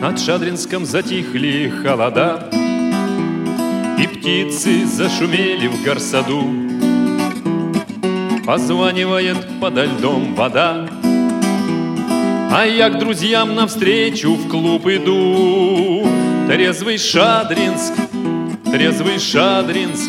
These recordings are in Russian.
Над Шадринском затихли холода, и птицы зашумели в горсаду. Позванивает подо льдом вода, а я к друзьям навстречу в клуб иду. Трезвый Шадринск, трезвый Шадринск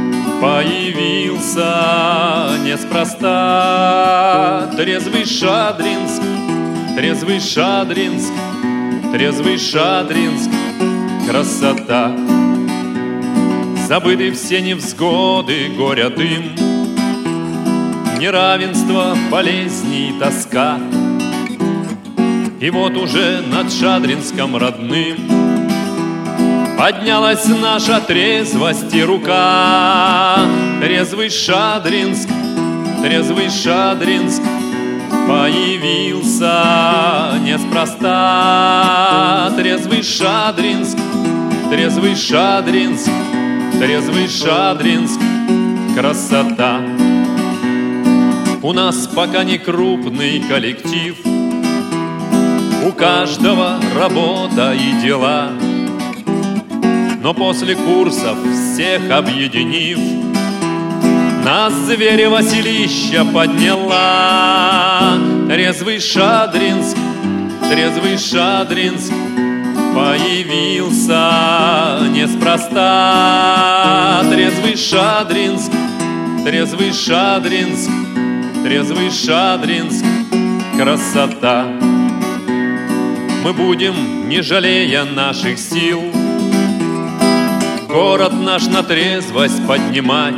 появился неспроста. Трезвый Шадринск, трезвый Шадринск, трезвый Шадринск, красота. Забыты все невзгоды, горя дым, неравенство, болезни и тоска. И вот уже над Шадринском родным поднялась наша трезвость и рука. Трезвый Шадринск, трезвый Шадринск появился неспроста. Трезвый Шадринск, трезвый Шадринск, трезвый Шадринск, красота. У нас пока не крупный коллектив, у каждого работа и дела, но после курсов всех объединив, нас Зверево селища подняла. Трезвый Шадринск, трезвый Шадринск появился неспроста. Трезвый Шадринск, трезвый Шадринск, трезвый Шадринск, красота. Мы будем, не жалея наших сил, город наш на трезвость поднимать.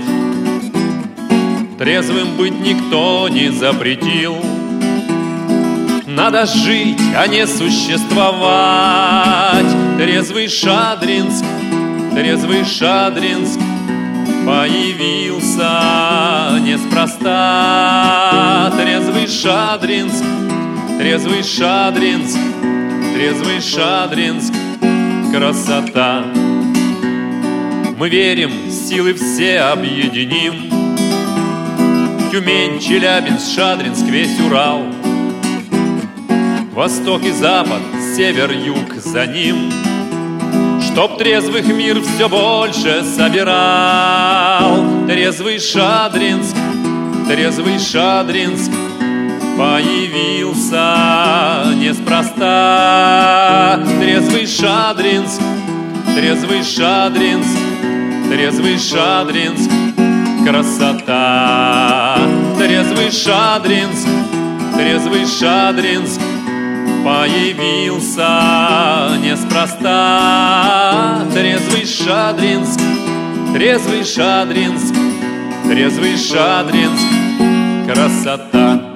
Трезвым быть никто не запретил. Надо жить, а не существовать. Трезвый Шадринск, трезвый Шадринск появился неспроста. Трезвый Шадринск, трезвый Шадринск, трезвый Шадринск, красота. Мы верим, силы все объединим. Тюмень, Челябинск, Шадринск, весь Урал, восток и запад, север, юг за ним, чтоб трезвых мир все больше собирал. Трезвый Шадринск, трезвый Шадринск появился неспроста. Трезвый Шадринск, трезвый Шадринск, трезвый Шадринск, красота. Трезвый Шадринск, трезвый Шадринск появился неспроста. Трезвый Шадринск, трезвый Шадринск, трезвый Шадринск, красота.